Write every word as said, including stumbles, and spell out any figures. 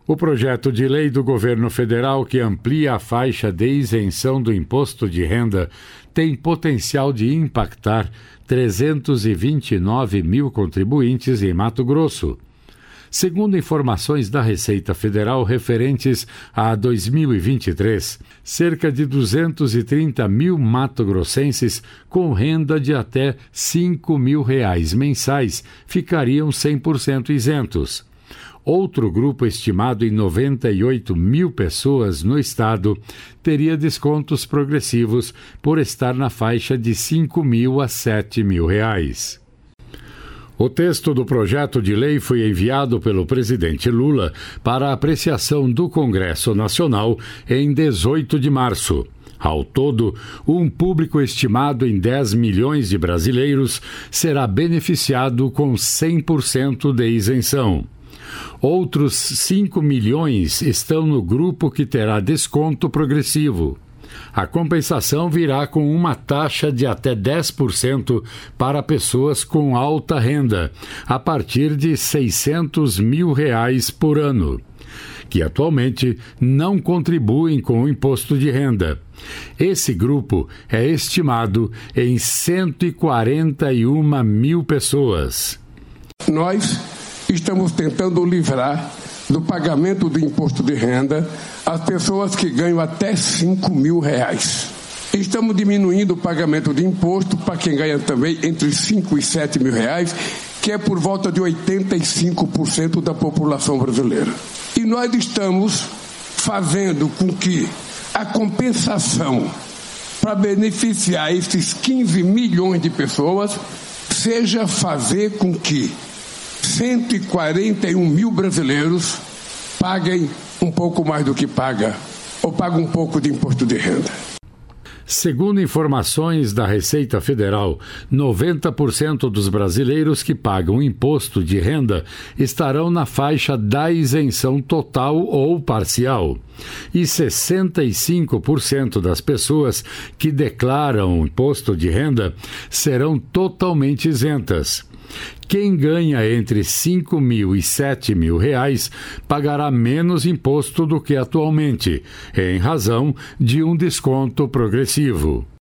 O projeto de lei do governo federal que amplia a faixa de isenção do imposto de renda tem potencial de impactar trezentos e vinte e nove mil contribuintes em Mato Grosso. Segundo informações da Receita Federal referentes a dois mil e vinte e três, cerca de duzentos e trinta mil mato-grossenses com renda de até cinco mil reais mensais ficariam cem por cento isentos. Outro grupo, estimado em noventa e oito mil pessoas no estado, teria descontos progressivos por estar na faixa de cinco mil a sete mil reais. O texto do projeto de lei foi enviado pelo presidente Lula para apreciação do Congresso Nacional em dezoito de março. Ao todo, um público estimado em dez milhões de brasileiros será beneficiado com cem por cento de isenção. Outros cinco milhões estão no grupo que terá desconto progressivo. A compensação virá com uma taxa de até dez por cento para pessoas com alta renda, a partir de seiscentos mil reais por ano, que atualmente não contribuem com o imposto de renda. Esse grupo é estimado em cento e quarenta e uma mil pessoas. Nós estamos tentando livrar do pagamento do imposto de renda as pessoas que ganham até cinco mil reais. Estamos diminuindo o pagamento de imposto para quem ganha também entre cinco e sete mil reais, que é por volta de oitenta e cinco por cento da população brasileira. E nós estamos fazendo com que a compensação para beneficiar esses quinze milhões de pessoas seja fazer com que cento e quarenta e um mil brasileiros paguem um pouco mais do que paga, ou pagam um pouco de imposto de renda. Segundo informações da Receita Federal, noventa por cento dos brasileiros que pagam imposto de renda estarão na faixa da isenção total ou parcial. E sessenta e cinco por cento das pessoas que declaram imposto de renda serão totalmente isentas. Quem ganha entre cinco mil e sete mil reais pagará menos imposto do que atualmente, em razão de um desconto progressivo.